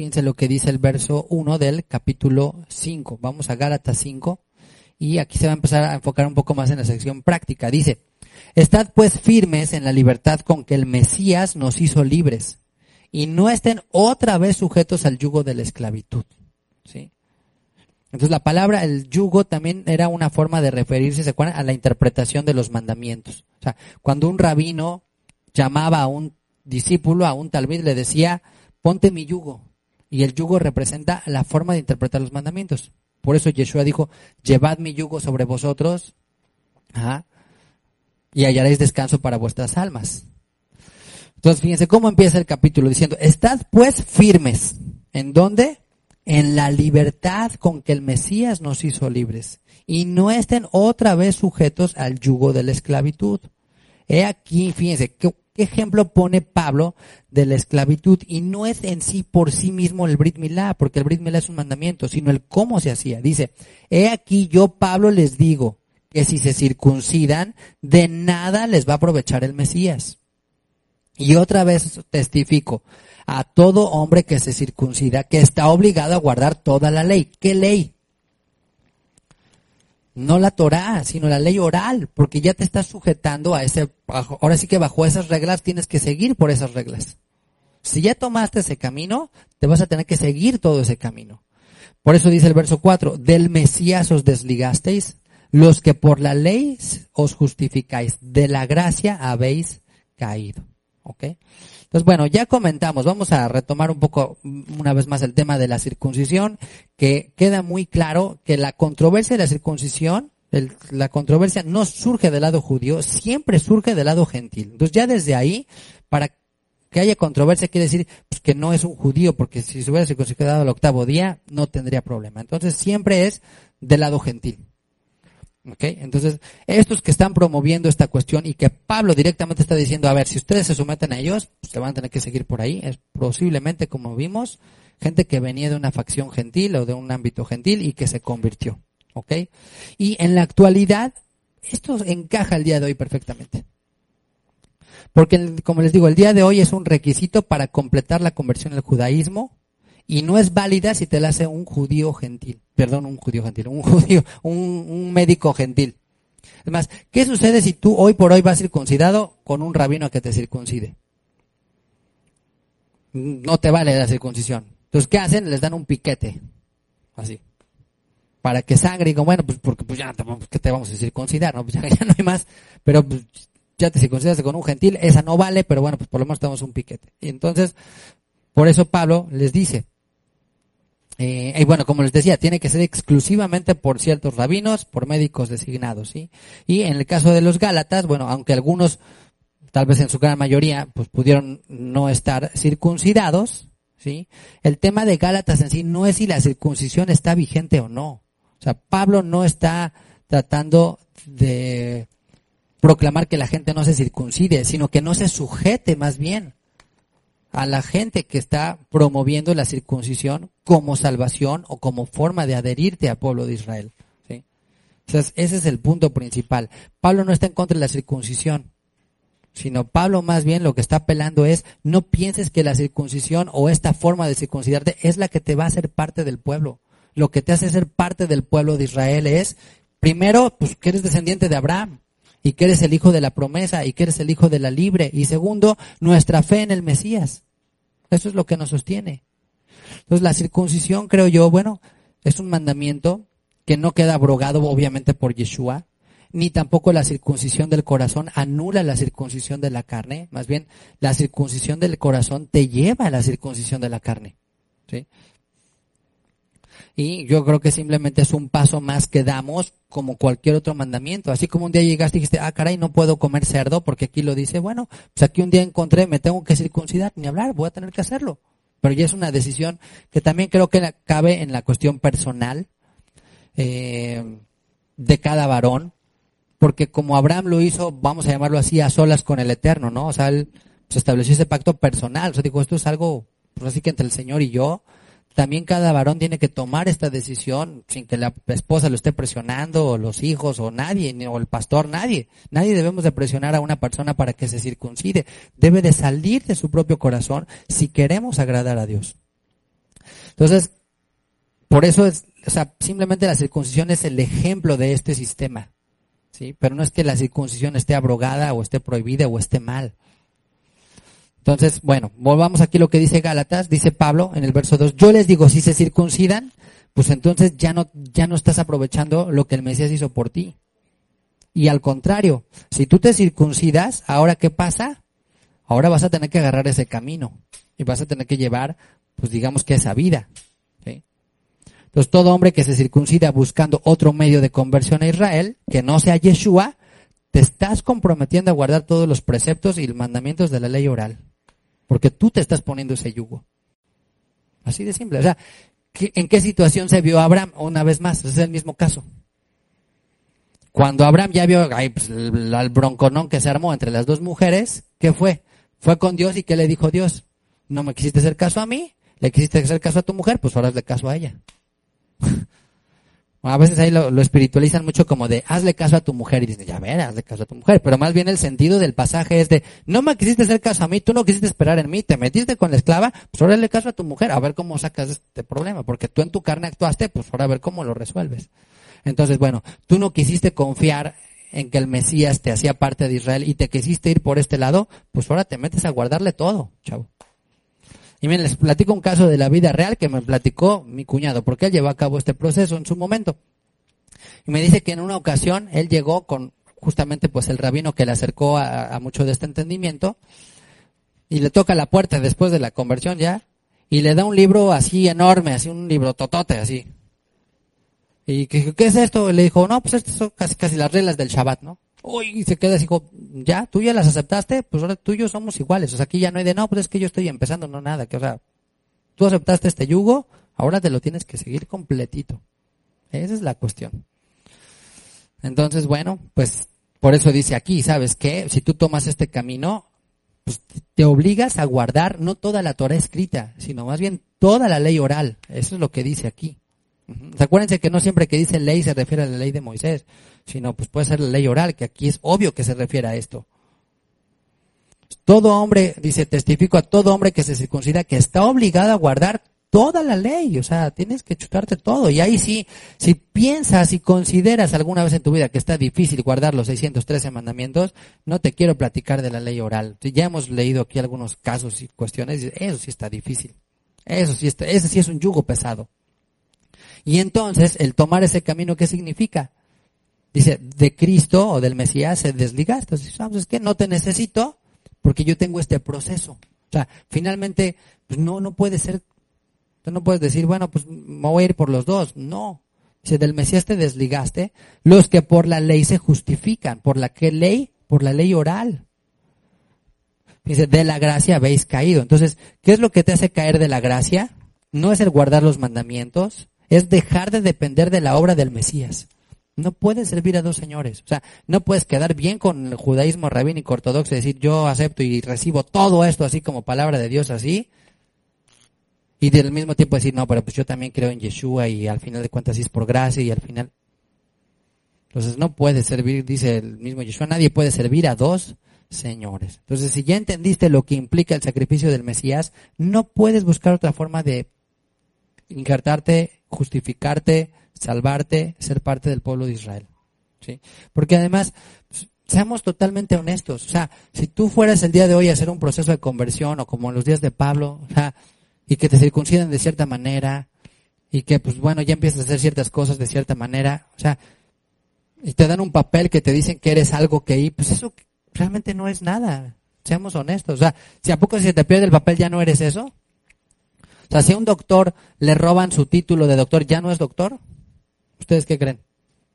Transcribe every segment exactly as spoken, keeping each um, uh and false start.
fíjense lo que dice el verso uno del capítulo cinco. Vamos a Gálatas cinco y aquí se va a empezar a enfocar un poco más en la sección práctica. Dice, estad pues firmes en la libertad con que el Mesías nos hizo libres y no estén otra vez sujetos al yugo de la esclavitud. ¿Sí? Entonces la palabra, el yugo, también era una forma de referirse, ¿se acuerdan?, a la interpretación de los mandamientos. O sea, cuando un rabino llamaba a un discípulo, a un talmid, le decía, ponte mi yugo. Y el yugo representa la forma de interpretar los mandamientos. Por eso Yeshua dijo, llevad mi yugo sobre vosotros, ajá, y hallaréis descanso para vuestras almas. Entonces fíjense cómo empieza el capítulo diciendo, estad pues firmes. ¿En dónde? En la libertad con que el Mesías nos hizo libres, y no estén otra vez sujetos al yugo de la esclavitud. He aquí, fíjense, ¿qué, qué ejemplo pone Pablo de la esclavitud? Y no es en sí por sí mismo el Brit Milá, porque el Brit Milá es un mandamiento, sino el cómo se hacía. Dice, he aquí yo, Pablo, les digo que si se circuncidan, de nada les va a aprovechar el Mesías. Y otra vez testifico a todo hombre que se circuncida, que está obligado a guardar toda la ley. ¿Qué ley? No la Torá, sino la ley oral, porque ya te estás sujetando a ese, ahora sí que bajo esas reglas tienes que seguir por esas reglas. Si ya tomaste ese camino, te vas a tener que seguir todo ese camino. Por eso dice el verso cuatro, del Mesías os desligasteis, los que por la ley os justificáis, de la gracia habéis caído. ¿Ok? Entonces, bueno, ya comentamos, vamos a retomar un poco, una vez más, el tema de la circuncisión, que queda muy claro que la controversia de la circuncisión, el, la controversia no surge del lado judío, siempre surge del lado gentil. Entonces, ya desde ahí, para que haya controversia, quiere decir pues, que no es un judío, porque si se hubiera circuncidado al octavo día, no tendría problema. Entonces, siempre es del lado gentil. Okay, entonces, estos que están promoviendo esta cuestión y que Pablo directamente está diciendo, a ver, si ustedes se someten a ellos, pues se van a tener que seguir por ahí. Es posiblemente, como vimos, gente que venía de una facción gentil o de un ámbito gentil y que se convirtió. ¿Ok? Y en la actualidad, esto encaja el día de hoy perfectamente. Porque, como les digo, el día de hoy es un requisito para completar la conversión al judaísmo. Y no es válida si te la hace un judío gentil. Perdón, un judío gentil. Un judío, un, un médico gentil. Además, ¿qué sucede si tú hoy por hoy vas circuncidado con un rabino que te circuncide? No te vale la circuncisión. Entonces, ¿qué hacen? Les dan un piquete. Así. Para que sangre. Y digo, bueno, pues porque pues ya ¿qué te vamos a circuncidar? ¿No? Pues ya, ya no hay más. Pero pues, ya te circuncidaste con un gentil. Esa no vale, pero bueno, pues por lo menos te damos un piquete. Y entonces, por eso Pablo les dice, Eh, y bueno, como les decía, tiene que ser exclusivamente por ciertos rabinos, por médicos designados, ¿sí? Y en el caso de los Gálatas, bueno, aunque algunos, tal vez en su gran mayoría, pues pudieron no estar circuncidados, ¿sí? El tema de Gálatas en sí no es si la circuncisión está vigente o no. O sea, Pablo no está tratando de proclamar que la gente no se circuncide, sino que no se sujete más bien a la gente que está promoviendo la circuncisión como salvación o como forma de adherirte al pueblo de Israel. ¿Sí? Entonces, ese es el punto principal. Pablo no está en contra de la circuncisión, sino Pablo más bien lo que está apelando es, no pienses que la circuncisión o esta forma de circuncidarte es la que te va a hacer parte del pueblo. Lo que te hace ser parte del pueblo de Israel es, primero, pues que eres descendiente de Abraham, y que eres el hijo de la promesa, y que eres el hijo de la libre. Y segundo, nuestra fe en el Mesías. Eso es lo que nos sostiene. Entonces la circuncisión, creo yo, bueno, es un mandamiento que no queda abrogado obviamente por Yeshua, ni tampoco la circuncisión del corazón anula la circuncisión de la carne. Más bien, la circuncisión del corazón te lleva a la circuncisión de la carne. ¿Sí? Y yo creo que simplemente es un paso más que damos como cualquier otro mandamiento. Así como un día llegaste y dijiste, ah, caray, no puedo comer cerdo porque aquí lo dice. Bueno, pues aquí un día encontré, me tengo que circuncidar, ni hablar, voy a tener que hacerlo. Pero ya es una decisión que también creo que cabe en la cuestión personal eh, de cada varón. Porque como Abraham lo hizo, vamos a llamarlo así, a solas con el Eterno, ¿no? O sea, él pues, estableció ese pacto personal. O sea, digo, esto es algo, pues así que entre el Señor y yo. También cada varón tiene que tomar esta decisión sin que la esposa lo esté presionando, o los hijos, o nadie, o el pastor, nadie. Nadie debemos de presionar a una persona para que se circuncide. Debe de salir de su propio corazón si queremos agradar a Dios. Entonces, por eso es, o sea, simplemente la circuncisión es el ejemplo de este sistema, ¿sí? Pero no es que la circuncisión esté abrogada o esté prohibida o esté mal. Entonces, bueno, volvamos aquí a lo que dice Gálatas, dice Pablo en el verso dos, yo les digo, si se circuncidan, pues entonces ya no, ya no estás aprovechando lo que el Mesías hizo por ti. Y al contrario, si tú te circuncidas, ¿ahora qué pasa? Ahora vas a tener que agarrar ese camino y vas a tener que llevar, pues digamos que esa vida, ¿sí? Entonces todo hombre que se circuncida buscando otro medio de conversión a Israel, que no sea Yeshua, te estás comprometiendo a guardar todos los preceptos y los mandamientos de la ley oral. Porque tú te estás poniendo ese yugo. Así de simple. O sea, ¿en qué situación se vio Abraham? Una vez más, es el mismo caso. Cuando Abraham ya vio ay, pues, el, el bronconón que se armó entre las dos mujeres, ¿qué fue? Fue con Dios y ¿qué le dijo Dios? No me quisiste hacer caso a mí, le quisiste hacer caso a tu mujer, pues ahora hazle caso a ella. A veces ahí lo, lo espiritualizan mucho como de hazle caso a tu mujer y dicen, ya ver, hazle caso a tu mujer, pero más bien el sentido del pasaje es de no me quisiste hacer caso a mí, tú no quisiste esperar en mí, te metiste con la esclava, pues ahora hazle caso a tu mujer, a ver cómo sacas este problema, porque tú en tu carne actuaste, pues ahora a ver cómo lo resuelves. Entonces, bueno, tú no quisiste confiar en que el Mesías te hacía parte de Israel y te quisiste ir por este lado, pues ahora te metes a guardarle todo, chavo. Y miren, les platico un caso de la vida real que me platicó mi cuñado, porque él llevó a cabo este proceso en su momento. Y me dice que en una ocasión él llegó con justamente pues el rabino que le acercó a, a mucho de este entendimiento y le toca la puerta después de la conversión ya y le da un libro así enorme, así un libro totote así. Y que, ¿qué es esto? Y le dijo, no, pues estas son casi casi las reglas del Shabbat, ¿no? Uy, y se queda así, dijo, ya, tú ya las aceptaste, pues ahora tú y yo somos iguales. O sea, aquí ya no hay de, no, pues es que yo estoy empezando, no nada. Que, o sea, tú aceptaste este yugo, ahora te lo tienes que seguir completito. Esa es la cuestión. Entonces, bueno, pues por eso dice aquí, ¿sabes qué? Si tú tomas este camino, pues te obligas a guardar no toda la Torah escrita, sino más bien toda la ley oral. Eso es lo que dice aquí. Uh-huh. Acuérdense que no siempre que dice ley se refiere a la ley de Moisés, sino pues puede ser la ley oral, que aquí es obvio que se refiere a esto. Todo hombre, dice, testifico a todo hombre que se circuncida que está obligado a guardar toda la ley, o sea, tienes que chutarte todo. Y ahí sí, si piensas y consideras alguna vez en tu vida que está difícil guardar los seiscientos trece mandamientos, no te quiero platicar de la ley oral. Ya hemos leído aquí algunos casos y cuestiones, y eso sí está difícil. Eso sí está, ese sí es un yugo pesado. Y entonces, el tomar ese camino, ¿qué significa? Dice, de Cristo o del Mesías se desliga. Entonces, ¿sabes es que no te necesito porque yo tengo este proceso? O sea, finalmente, pues no, no puede ser. Tú no puedes decir, bueno, pues me voy a ir por los dos. No. Dice, del Mesías te desligaste. Los que por la ley se justifican. ¿Por la qué ley? Por la ley oral. Dice, de la gracia habéis caído. Entonces, ¿qué es lo que te hace caer de la gracia? No es el guardar los mandamientos. Es dejar de depender de la obra del Mesías. No puedes servir a dos señores. O sea, no puedes quedar bien con el judaísmo rabínico ortodoxo y decir, yo acepto y recibo todo esto así como palabra de Dios así. Y del mismo tiempo decir, no, pero pues yo también creo en Yeshua y al final de cuentas sí es por gracia y al final. Entonces no puedes servir, dice el mismo Yeshua, nadie puede servir a dos señores. Entonces si ya entendiste lo que implica el sacrificio del Mesías, no puedes buscar otra forma de injertarte, justificarte, salvarte, ser parte del pueblo de Israel. ¿Sí? Porque además, pues, seamos totalmente honestos. O sea, si tú fueras el día de hoy a hacer un proceso de conversión o como en los días de Pablo, o sea, y que te circunciden de cierta manera, y que pues bueno, ya empiezas a hacer ciertas cosas de cierta manera, o sea, y te dan un papel que te dicen que eres algo que ahí, pues eso realmente no es nada, seamos honestos. O sea, si a poco si se te pierde el papel ya no eres eso. O sea, si a un doctor le roban su título de doctor, ¿ya no es doctor? ¿Ustedes qué creen?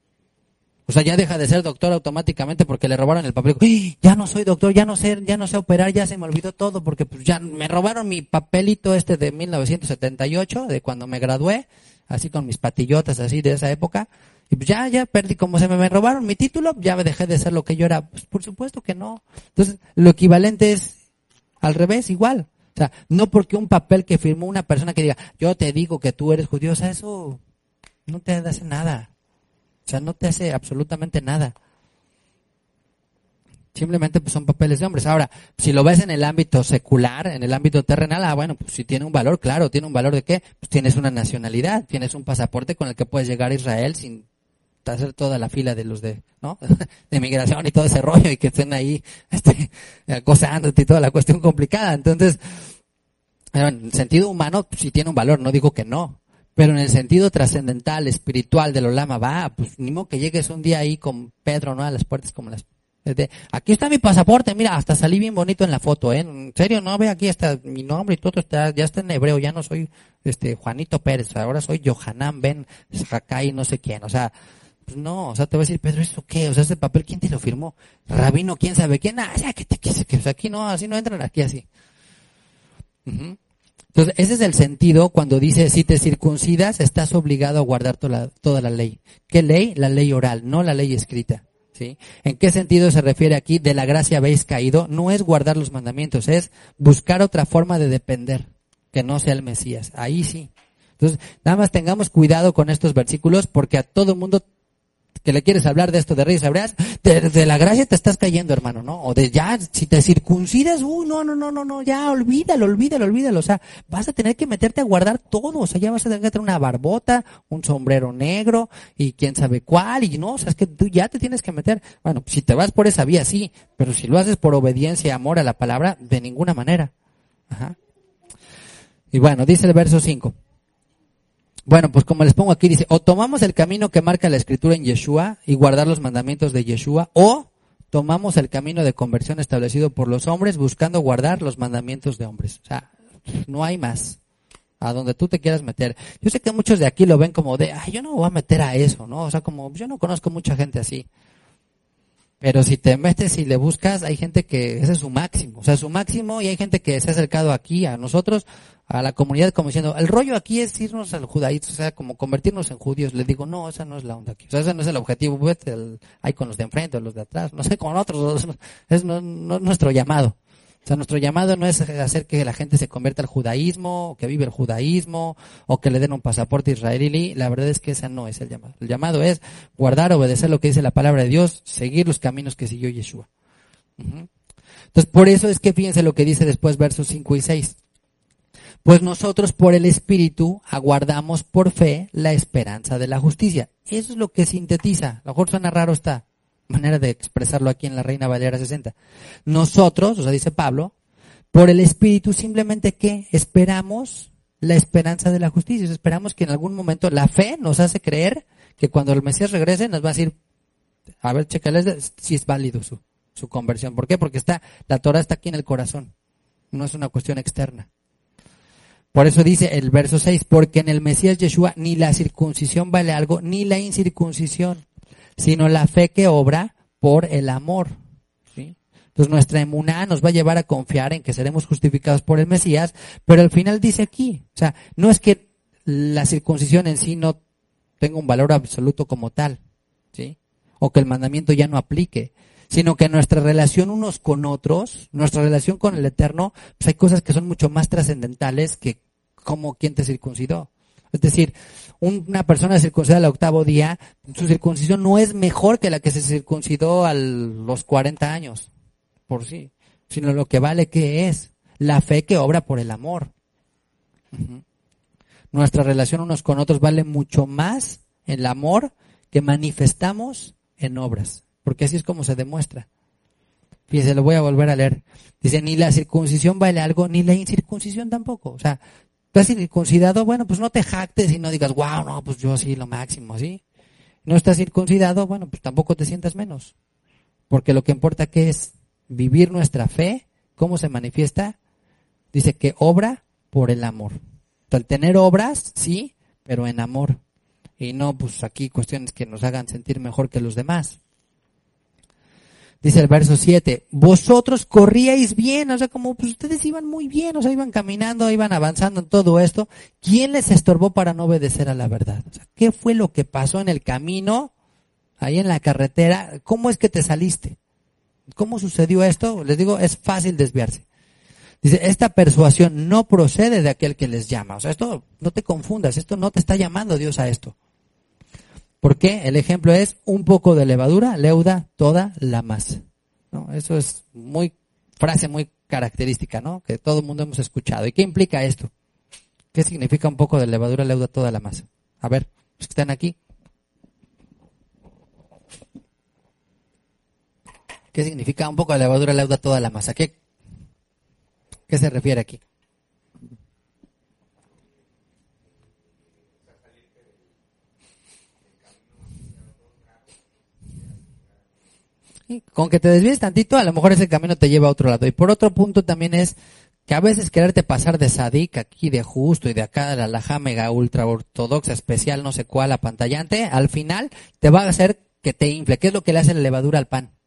O sea, ya deja de ser doctor automáticamente porque le robaron el papel. ¡Ay! Ya no soy doctor, ya no sé, ya no sé operar, ya se me olvidó todo porque pues ya me robaron mi papelito este de mil novecientos setenta y ocho, de cuando me gradué, así con mis patillotas así de esa época. Y pues ya, ya perdí, como se me, me robaron mi título, ya dejé de ser lo que yo era. Pues por supuesto que no. Entonces, lo equivalente es al revés, igual. O sea, no porque un papel que firmó una persona que diga, yo te digo que tú eres judío, o sea, eso no te hace nada. O sea, no te hace absolutamente nada. Simplemente pues son papeles de hombres. Ahora, si lo ves en el ámbito secular, en el ámbito terrenal, ah, bueno, pues si tiene un valor, claro, tiene un valor de qué, pues tienes una nacionalidad, tienes un pasaporte con el que puedes llegar a Israel sin hacer toda la fila de los de, ¿no? de migración y todo ese rollo y que estén ahí, este, acosándote y toda la cuestión complicada. Entonces, en el sentido humano, pues sí tiene un valor, no digo que no. Pero en el sentido trascendental, espiritual del Olama, va, pues ni modo que llegues un día ahí con Pedro, ¿no? A las puertas como las, de, aquí está mi pasaporte, mira, hasta salí bien bonito en la foto, ¿eh? En serio, no, ve, aquí está mi nombre y todo está, ya está en hebreo, ya no soy, este, Juanito Pérez, ahora soy Yohanan Ben Sakai, no sé quién, o sea, pues no, o sea, te va a decir, Pedro, ¿eso qué? O sea, ese papel, ¿quién te lo firmó? Rabino, ¿quién sabe quién? Ah, ya, que te, que, que, que, aquí no, así no entran, aquí así. Uh-huh. Entonces, ese es el sentido cuando dice, si te circuncidas, estás obligado a guardar toda la, toda la ley. ¿Qué ley? La ley oral, no la ley escrita. ¿Sí? ¿En qué sentido se refiere aquí? De la gracia habéis caído. No es guardar los mandamientos, es buscar otra forma de depender, que no sea el Mesías. Ahí sí. Entonces, nada más tengamos cuidado con estos versículos, porque a todo mundo que le quieres hablar de esto de Reyes Hebreas, de, de la gracia te estás cayendo, hermano, ¿no? O de ya, si te circuncidas, uy, no, no, no, no, no, ya, olvídalo, olvídalo, olvídalo. O sea, vas a tener que meterte a guardar todo. O sea, ya vas a tener que tener una barbota, un sombrero negro y quién sabe cuál. Y no, o sea, es que tú ya te tienes que meter. Bueno, si te vas por esa vía, sí. Pero si lo haces por obediencia y amor a la palabra, de ninguna manera. Ajá. Y bueno, dice el verso cinco. Bueno, pues como les pongo aquí, dice, o tomamos el camino que marca la Escritura en Yeshua y guardar los mandamientos de Yeshua, o tomamos el camino de conversión establecido por los hombres buscando guardar los mandamientos de hombres. O sea, no hay más. A donde tú te quieras meter. Yo sé que muchos de aquí lo ven como de, ay, yo no me voy a meter a eso, ¿no? O sea, como yo no conozco mucha gente así. Pero si te metes y le buscas, hay gente que ese es su máximo. O sea, su máximo, y hay gente que se ha acercado aquí a nosotros, a la comunidad, como diciendo, el rollo aquí es irnos al judaísmo, o sea, como convertirnos en judíos. Les digo, no, esa no es la onda aquí. O sea, ese no es el objetivo. Vete el, hay con los de enfrente o los de atrás, no sé, con otros. Es no, no, nuestro llamado. O sea, nuestro llamado no es hacer que la gente se convierta al judaísmo, o que vive el judaísmo, o que le den un pasaporte israelí. La verdad es que ese no es el llamado. El llamado es guardar, obedecer lo que dice la palabra de Dios, seguir los caminos que siguió Yeshua. Uh-huh. Entonces, por eso es que fíjense lo que dice después versos cinco y seis. Pues nosotros por el Espíritu aguardamos por fe la esperanza de la justicia. Eso es lo que sintetiza. A lo mejor suena raro esta manera de expresarlo aquí en la Reina Valera sesenta. Nosotros, o sea, dice Pablo, por el Espíritu simplemente que esperamos la esperanza de la justicia. O sea, esperamos que en algún momento la fe nos hace creer que cuando el Mesías regrese nos va a decir, a ver, chécales si es válido su, su conversión. ¿Por qué? Porque está, la Torah está aquí en el corazón. No es una cuestión externa. Por eso dice el verso seis, porque en el Mesías Yeshua ni la circuncisión vale algo, ni la incircuncisión, sino la fe que obra por el amor. ¿Sí? Entonces nuestra emuná nos va a llevar a confiar en que seremos justificados por el Mesías, pero al final dice aquí, o sea, no es que la circuncisión en sí no tenga un valor absoluto como tal, ¿sí? O que el mandamiento ya no aplique, sino que nuestra relación unos con otros, nuestra relación con el Eterno, pues hay cosas que son mucho más trascendentales que como quien te circuncidó. Es decir, una persona circuncidada al octavo día, su circuncisión no es mejor que la que se circuncidó a los cuarenta años, por sí, sino lo que vale que es la fe que obra por el amor. Uh-huh. Nuestra relación unos con otros vale mucho más el amor que manifestamos en obras, porque así es como se demuestra. Fíjense, lo voy a volver a leer. Dice, ni la circuncisión vale algo, ni la incircuncisión tampoco. O sea, tú has circuncidado, bueno, pues no te jactes y no digas, wow, no, pues yo sí, lo máximo, ¿sí? No estás circuncidado, bueno, pues tampoco te sientas menos. Porque lo que importa que es vivir nuestra fe, ¿cómo se manifiesta? Dice que obra por el amor. Al tener obras, sí, pero en amor. Y no, pues aquí cuestiones que nos hagan sentir mejor que los demás. Dice el verso siete, vosotros corríais bien, o sea, como pues ustedes iban muy bien, o sea, iban caminando, iban avanzando en todo esto. ¿Quién les estorbó para no obedecer a la verdad? O sea, ¿qué fue lo que pasó en el camino, ahí en la carretera? ¿Cómo es que te saliste? ¿Cómo sucedió esto? Les digo, es fácil desviarse. Dice, esta persuasión no procede de aquel que les llama. O sea, esto, no te confundas, esto no te está llamando Dios a esto. ¿Por qué? El ejemplo es un poco de levadura leuda toda la masa. ¿no? Eso es muy, frase muy característica, ¿no? Que todo el mundo hemos escuchado. ¿Y qué implica esto? ¿Qué significa un poco de levadura leuda toda la masa? A ver, los que están aquí. ¿Qué significa un poco de levadura leuda toda la masa? ¿Qué, qué se refiere aquí? Con que te desvíes tantito, a lo mejor ese camino te lleva a otro lado. Y por otro punto también es que a veces quererte pasar de sadik aquí, de justo y de acá de la alajá mega ultra ortodoxa especial no sé cuál apantallante, al final te va a hacer que te infle. ¿Qué es lo que le hace la levadura al pan?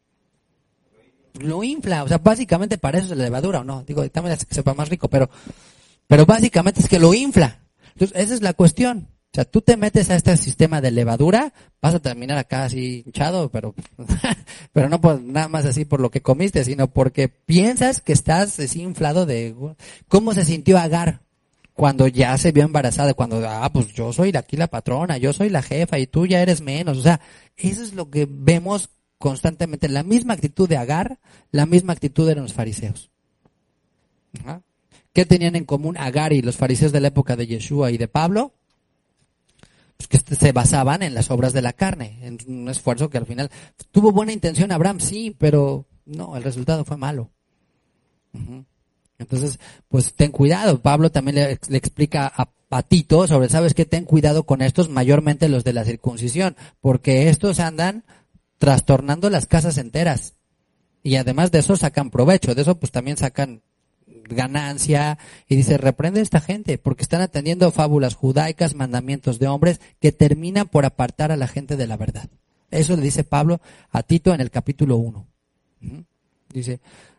Lo infla, o sea, básicamente para eso es la levadura, ¿o no? Digo, también hace que sepa más rico, pero pero básicamente es que lo infla. Entonces, esa es la cuestión. O sea, tú te metes a este sistema de levadura, vas a terminar acá así hinchado, pero pero no por nada más así por lo que comiste, sino porque piensas que estás así inflado de... ¿Cómo se sintió Agar cuando ya se vio embarazada? Cuando, ah, pues yo soy aquí la patrona, yo soy la jefa y tú ya eres menos. O sea, eso es lo que vemos constantemente. La misma actitud de Agar, la misma actitud de los fariseos. Ajá. ¿Qué tenían en común Agar y los fariseos de la época de Yeshua y de Pablo? Pues que se basaban en las obras de la carne, en un esfuerzo que al final tuvo buena intención Abraham, sí, pero no, el resultado fue malo. Uh-huh. Entonces, pues ten cuidado. Pablo también le, le explica a, a Tito sobre, ¿sabes qué? Ten cuidado con estos, mayormente los de la circuncisión, porque estos andan trastornando las casas enteras. Y además de eso sacan provecho, de eso pues también sacan ganancia, y dice, reprende a esta gente, porque están atendiendo fábulas judaicas, mandamientos de hombres, que terminan por apartar a la gente de la verdad. Eso le dice Pablo a Tito en el capítulo uno. Dice,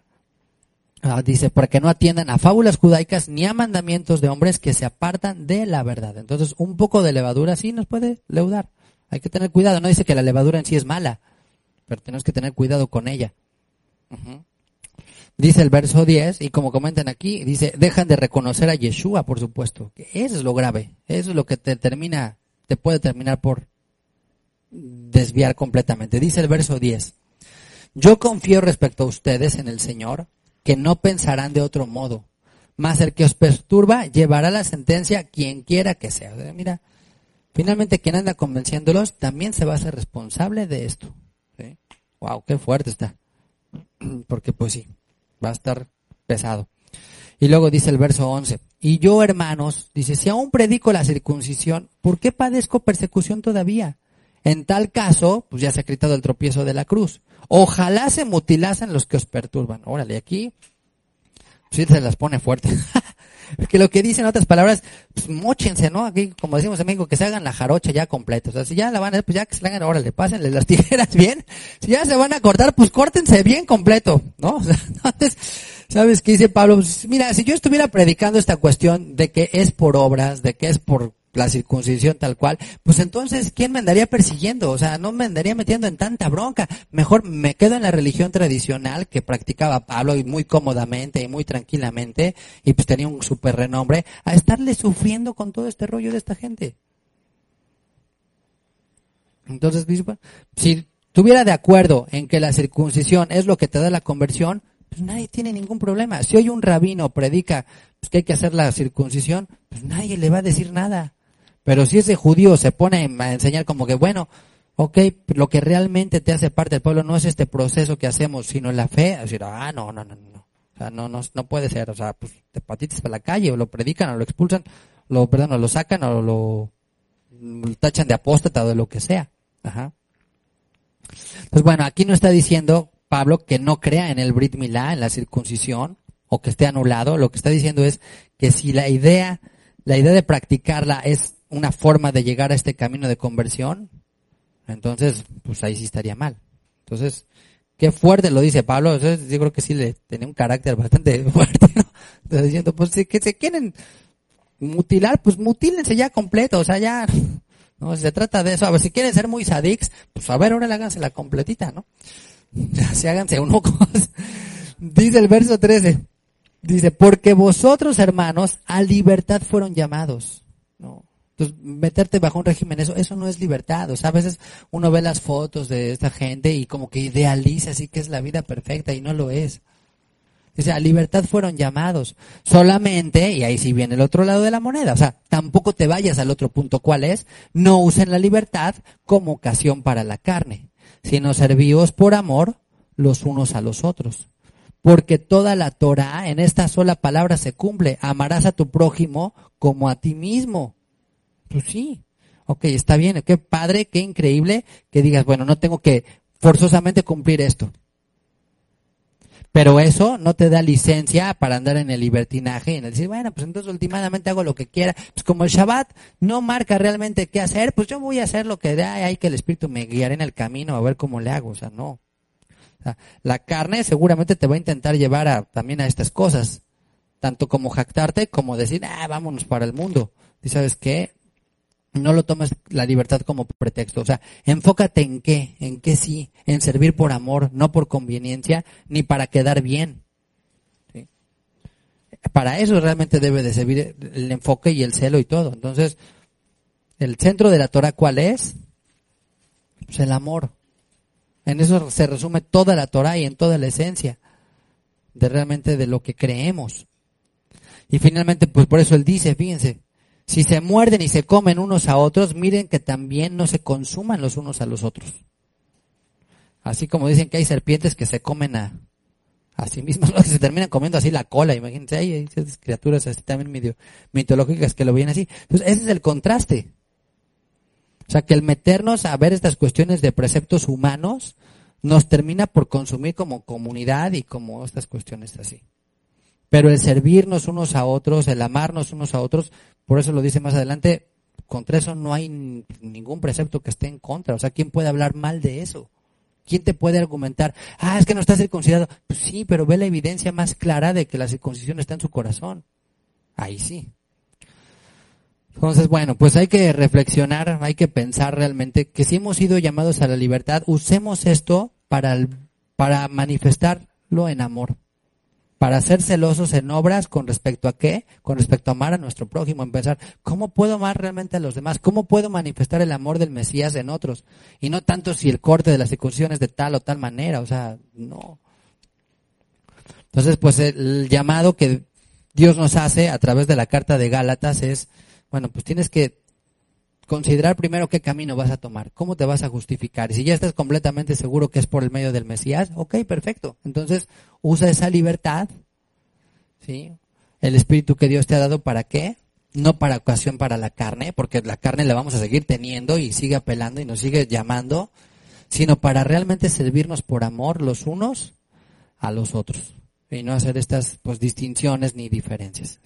uh, dice, para que no atiendan a fábulas judaicas ni a mandamientos de hombres que se apartan de la verdad. Entonces, un poco de levadura sí nos puede leudar. Hay que tener cuidado. No dice que la levadura en sí es mala, pero tenemos que tener cuidado con ella. Uh-huh. Dice el verso diez, y como comentan aquí, dice, dejan de reconocer a Yeshua, por supuesto. Que eso es lo grave. Eso es lo que te termina, te puede terminar por desviar completamente. Dice el verso diez, yo confío respecto a ustedes en el Señor, que no pensarán de otro modo, mas el que os perturba llevará la sentencia quien quiera que sea. O sea, mira, finalmente quien anda convenciéndolos también se va a hacer responsable de esto. ¿Sí? Wow, qué fuerte está. Porque pues sí, va a estar pesado. Y luego dice el verso once, y yo, hermanos, dice, si aún predico la circuncisión, ¿por qué padezco persecución todavía? En tal caso, pues ya se ha quitado el tropiezo de la cruz. Ojalá se mutilasen los que os perturban. Órale, aquí sí se las pone fuerte. Porque lo que dicen en otras palabras, pues móchense, ¿no? Aquí, como decimos en México, que se hagan la jarocha ya completa. O sea, si ya la van a hacer, pues ya que se la hagan, órale, pásenle las tijeras bien. Si ya se van a cortar, pues córtense bien completo, ¿no? O sea, entonces, ¿sabes qué dice Pablo? Pues mira, si yo estuviera predicando esta cuestión de que es por obras, de que es por la circuncisión tal cual, pues entonces, ¿quién me andaría persiguiendo? O sea, no me andaría metiendo en tanta bronca. Mejor me quedo en la religión tradicional que practicaba Pablo y muy cómodamente y muy tranquilamente, y pues tenía un súper renombre, a estarle sufriendo con todo este rollo de esta gente. Entonces, si estuviera de acuerdo en que la circuncisión es lo que te da la conversión, pues nadie tiene ningún problema. Si hoy un rabino predica pues, que hay que hacer la circuncisión, pues nadie le va a decir nada. Pero si ese judío se pone a enseñar como que, bueno, ok, lo que realmente te hace parte del pueblo no es este proceso que hacemos, sino la fe, decir, ah, no, no, no, no. O sea, no, no, no puede ser. O sea, pues te patitas para la calle, o lo predican, o lo expulsan, lo, perdón, o lo sacan, o lo, lo tachan de apóstata, o de lo que sea. Ajá. Entonces, bueno, aquí no está diciendo Pablo que no crea en el Brit Milá, en la circuncisión, o que esté anulado. Lo que está diciendo es que si la idea, la idea de practicarla es una forma de llegar a este camino de conversión, entonces, pues ahí sí estaría mal. Entonces, qué fuerte lo dice Pablo. Entonces, yo creo que sí le tenía un carácter bastante fuerte, ¿no? Entonces, diciendo, pues si que se quieren mutilar, pues mutílense ya completo, o sea, ya, no, si se trata de eso. A ver, si quieren ser muy sadics, pues a ver, ahora háganse la completita, ¿no? Así háganse uno. Dice el verso trece, dice, porque vosotros, hermanos, a libertad fueron llamados, ¿no? Entonces, meterte bajo un régimen, eso, eso no es libertad. O sea, a veces uno ve las fotos de esta gente y como que idealiza así que es la vida perfecta y no lo es. O sea, a libertad fueron llamados. Solamente, y ahí sí viene el otro lado de la moneda, o sea, tampoco te vayas al otro punto. ¿Cuál es? No usen la libertad como ocasión para la carne, sino servíos por amor los unos a los otros. Porque toda la Torá en esta sola palabra se cumple. Amarás a tu prójimo como a ti mismo. Pues sí. Ok, está bien. Qué padre, qué increíble que digas, bueno, no tengo que forzosamente cumplir esto. Pero eso no te da licencia para andar en el libertinaje y en el decir, bueno, pues entonces últimamente hago lo que quiera. Pues como el Shabbat no marca realmente qué hacer, pues yo voy a hacer lo que dé, ahí que el Espíritu me guiará en el camino a ver cómo le hago. O sea, no. O sea, la carne seguramente te va a intentar llevar a, también a estas cosas, tanto como jactarte como decir, ah, vámonos para el mundo. ¿Y sabes qué? No lo tomes la libertad como pretexto. O sea, enfócate en qué, en qué sí, en servir por amor, no por conveniencia, ni para quedar bien. ¿Sí? Para eso realmente debe de servir el enfoque y el celo y todo. Entonces, el centro de la Torah, ¿cuál es? Pues el amor. En eso se resume toda la Torah y en toda la esencia de realmente de lo que creemos. Y finalmente, pues por eso él dice, fíjense, si se muerden y se comen unos a otros, miren que también no se consuman los unos a los otros. Así como dicen que hay serpientes que se comen a, a sí mismas, que se terminan comiendo así la cola, imagínense, hay, hay esas criaturas así también medio mitológicas que lo ven así. Entonces ese es el contraste. O sea, que el meternos a ver estas cuestiones de preceptos humanos nos termina por consumir como comunidad y como estas cuestiones así. Pero el servirnos unos a otros, el amarnos unos a otros, por eso lo dice más adelante, contra eso no hay ningún precepto que esté en contra. O sea, ¿quién puede hablar mal de eso? ¿Quién te puede argumentar? Ah, es que no está circuncidado. Pues sí, pero ve la evidencia más clara de que la circuncisión está en su corazón. Ahí sí. Entonces, bueno, pues hay que reflexionar, hay que pensar realmente que si hemos sido llamados a la libertad, usemos esto para, el, para manifestarlo en amor, para ser celosos en obras con respecto a qué, con respecto a amar a nuestro prójimo, en pensar, ¿cómo puedo amar realmente a los demás? ¿Cómo puedo manifestar el amor del Mesías en otros? Y no tanto si el corte de la circuncisión es de tal o tal manera, o sea, no. Entonces, pues el llamado que Dios nos hace a través de la carta de Gálatas es, bueno, pues tienes que considerar primero qué camino vas a tomar, cómo te vas a justificar. Y si ya estás completamente seguro que es por el medio del Mesías, ok, perfecto. Entonces, usa esa libertad, ¿sí? El espíritu que Dios te ha dado, ¿para qué? No para ocasión para la carne, porque la carne la vamos a seguir teniendo y sigue apelando y nos sigue llamando, sino para realmente servirnos por amor los unos a los otros. Y no hacer estas pues distinciones ni diferencias.